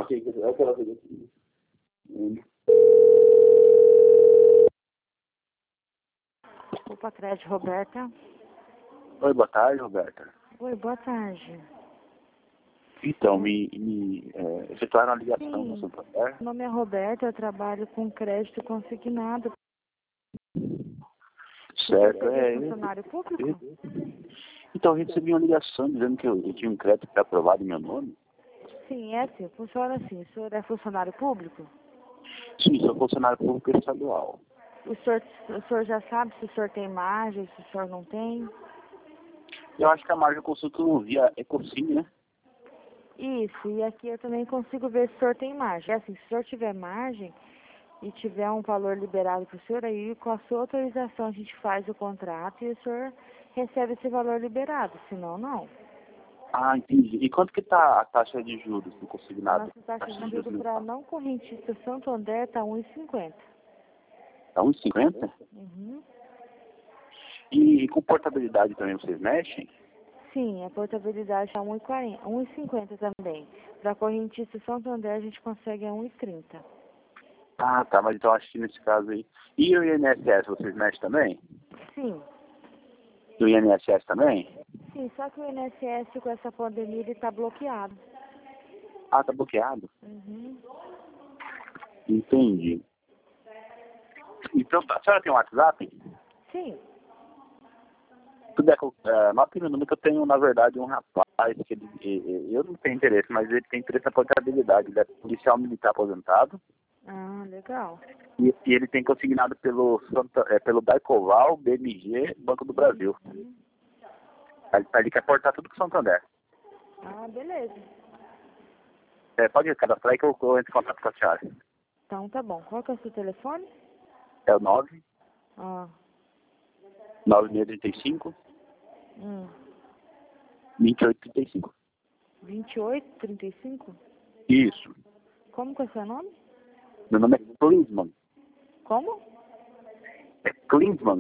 Ok, eu quero fazer aqui. Opa, crédito, Roberta. Oi, boa tarde, Roberta. Oi, boa tarde. Então, efetuaram a ligação no Sim, Santander? meu nome é Roberta, eu trabalho com crédito consignado. Certo, Você é funcionário público? Então, eu recebi uma ligação dizendo que eu tinha um crédito aprovado em meu nome. Sim, é assim, funciona assim. O senhor é funcionário público? Sim, sou funcionário público estadual. O senhor já sabe se o senhor tem margem, se o senhor não tem? Eu acho que a margem eu consulto via Ecocine, né? Isso, e aqui eu também consigo ver se o senhor tem margem. É assim, se o senhor tiver margem e tiver um valor liberado para o senhor, aí com a sua autorização a gente faz o contrato e o senhor recebe esse valor liberado, senão não. Ah, entendi. E quanto que tá a taxa de juros do A consignado? nossa taxa de juros juros para mensal. não correntista Santander está 1,50. Tá 1,50? Uhum. E com portabilidade também vocês mexem? Sim, a portabilidade está 1,40, 1,50 também. Para correntista Santander a gente consegue a 1,30. Ah, tá, mas então acho que nesse caso aí. E o INSS vocês mexem também? Sim, Do INSS também? sim, só que o INSS com essa pandemia ele está bloqueado. Ah, tá bloqueado? Uhum. Entendi. Então, a senhora tem um WhatsApp? Sim. Tudo nota meu número que eu tenho, na verdade, um rapaz que eu não tenho interesse, mas ele tem interesse na portabilidade. Ele é policial militar aposentado Ah, legal. e ele tem consignado pelo Daicoval, BMG, Banco do Brasil. Uhum. Ele quer portar tudo com o Santander. Ah, beleza. Pode cadastrar aí que eu entro em contato com a senhora. Então tá bom. Qual que é o seu telefone? É o 9 Ah. 9635 Hum. 2835. 2835? Isso. Como que é o seu nome? Meu nome é Klinsmann. Como? É Klinsmann.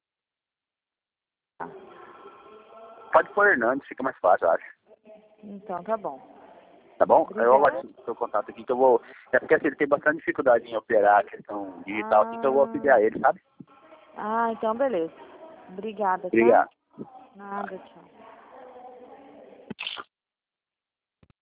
Ah. Pode pôr Hernandes, fica mais fácil, eu acho. Então tá bom. Tá bom? Aí eu Obrigada. vou o seu contato aqui que eu vou. É porque assim, ele tem bastante dificuldade em operar a questão digital aqui, então eu vou auxiliar ele, sabe? Então beleza. Obrigada, tá? Obrigado. Nada, tchau.